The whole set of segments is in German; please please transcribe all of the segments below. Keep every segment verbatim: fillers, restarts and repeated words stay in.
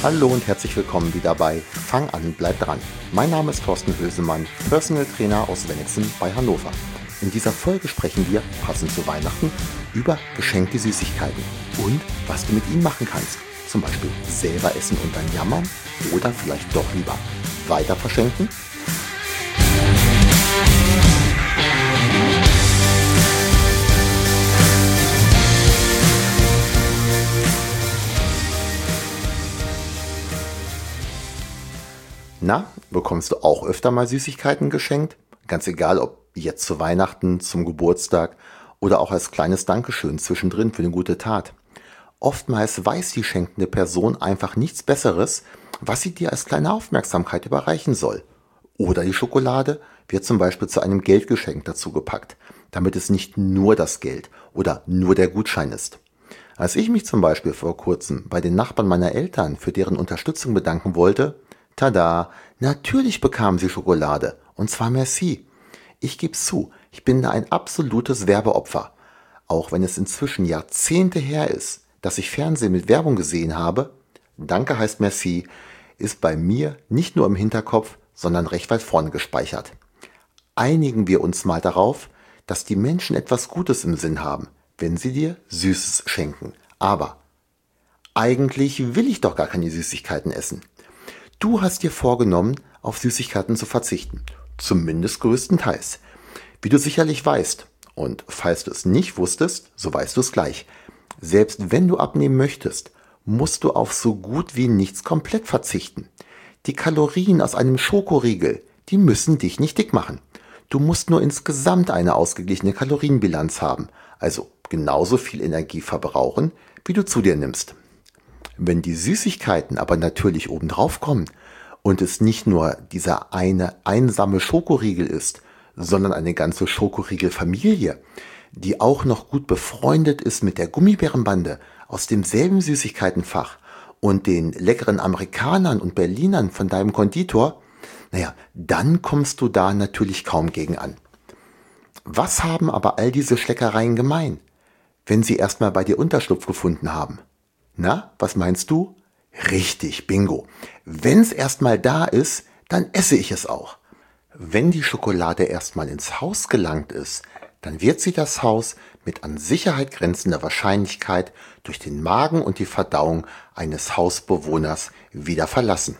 Hallo und herzlich willkommen wieder bei Fang an, bleib dran. Mein Name ist Thorsten Hösemann, Personal Trainer aus Wenigsen bei Hannover. In dieser Folge sprechen wir, passend zu Weihnachten, über geschenkte Süßigkeiten und was du mit ihnen machen kannst. Zum Beispiel selber essen und dann jammern oder vielleicht doch lieber weiter verschenken. Na, bekommst du auch öfter mal Süßigkeiten geschenkt? Ganz egal, ob jetzt zu Weihnachten, zum Geburtstag oder auch als kleines Dankeschön zwischendrin für eine gute Tat. Oftmals weiß die schenkende Person einfach nichts Besseres, was sie dir als kleine Aufmerksamkeit überreichen soll. Oder die Schokolade wird zum Beispiel zu einem Geldgeschenk dazu gepackt, damit es nicht nur das Geld oder nur der Gutschein ist. Als ich mich zum Beispiel vor kurzem bei den Nachbarn meiner Eltern für deren Unterstützung bedanken wollte, tada, natürlich bekamen sie Schokolade, und zwar merci. Ich gebe zu, ich bin da ein absolutes Werbeopfer. Auch wenn es inzwischen Jahrzehnte her ist, dass ich Fernsehen mit Werbung gesehen habe, Danke heißt merci, ist bei mir nicht nur im Hinterkopf, sondern recht weit vorne gespeichert. Einigen wir uns mal darauf, dass die Menschen etwas Gutes im Sinn haben, wenn sie dir Süßes schenken. Aber eigentlich will ich doch gar keine Süßigkeiten essen. Du hast dir vorgenommen, auf Süßigkeiten zu verzichten, zumindest größtenteils. Wie du sicherlich weißt, und falls du es nicht wusstest, so weißt du es gleich, selbst wenn du abnehmen möchtest, musst du auf so gut wie nichts komplett verzichten. Die Kalorien aus einem Schokoriegel, die müssen dich nicht dick machen. Du musst nur insgesamt eine ausgeglichene Kalorienbilanz haben, also genauso viel Energie verbrauchen, wie du zu dir nimmst. Wenn die Süßigkeiten aber natürlich obendrauf kommen und es nicht nur dieser eine einsame Schokoriegel ist, sondern eine ganze Schokoriegelfamilie, die auch noch gut befreundet ist mit der Gummibärenbande aus demselben Süßigkeitenfach und den leckeren Amerikanern und Berlinern von deinem Konditor, naja, dann kommst du da natürlich kaum gegen an. Was haben aber all diese Schleckereien gemein, wenn sie erstmal bei dir Unterschlupf gefunden haben? Na, was meinst du? Richtig, bingo. Wenn's erstmal da ist, dann esse ich es auch. Wenn die Schokolade erstmal ins Haus gelangt ist, dann wird sie das Haus mit an Sicherheit grenzender Wahrscheinlichkeit durch den Magen und die Verdauung eines Hausbewohners wieder verlassen.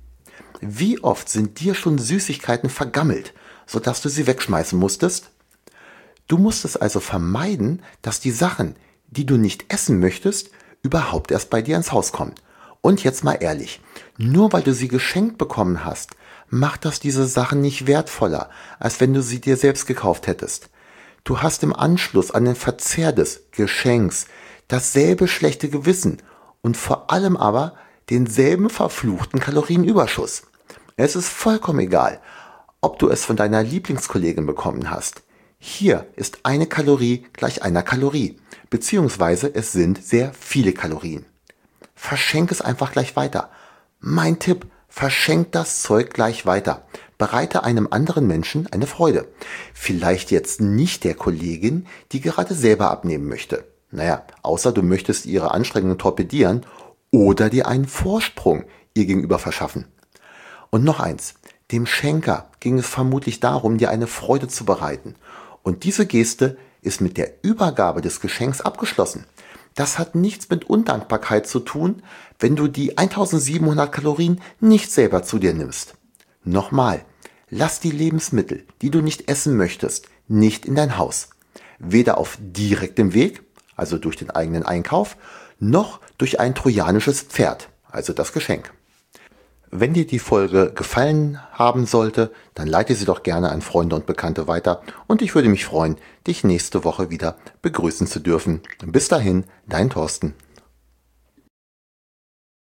Wie oft sind dir schon Süßigkeiten vergammelt, sodass du sie wegschmeißen musstest? Du musstest also vermeiden, dass die Sachen, die du nicht essen möchtest, überhaupt erst bei dir ins Haus kommen. Und jetzt mal ehrlich, nur weil du sie geschenkt bekommen hast, macht das diese Sachen nicht wertvoller, als wenn du sie dir selbst gekauft hättest. Du hast im Anschluss an den Verzehr des Geschenks dasselbe schlechte Gewissen und vor allem aber denselben verfluchten Kalorienüberschuss. Es ist vollkommen egal, ob du es von deiner Lieblingskollegin bekommen hast. Hier ist eine Kalorie gleich einer Kalorie, beziehungsweise es sind sehr viele Kalorien. Verschenk es einfach gleich weiter. Mein Tipp, verschenk das Zeug gleich weiter. Bereite einem anderen Menschen eine Freude. Vielleicht jetzt nicht der Kollegin, die gerade selber abnehmen möchte. Naja, außer du möchtest ihre Anstrengungen torpedieren oder dir einen Vorsprung ihr gegenüber verschaffen. Und noch eins, dem Schenker ging es vermutlich darum, dir eine Freude zu bereiten. Und diese Geste ist mit der Übergabe des Geschenks abgeschlossen. Das hat nichts mit Undankbarkeit zu tun, wenn du die eintausendsiebenhundert Kalorien nicht selber zu dir nimmst. Nochmal, lass die Lebensmittel, die du nicht essen möchtest, nicht in dein Haus. Weder auf direktem Weg, also durch den eigenen Einkauf, noch durch ein trojanisches Pferd, also das Geschenk. Wenn dir die Folge gefallen haben sollte, dann leite sie doch gerne an Freunde und Bekannte weiter und ich würde mich freuen, dich nächste Woche wieder begrüßen zu dürfen. Bis dahin, dein Thorsten.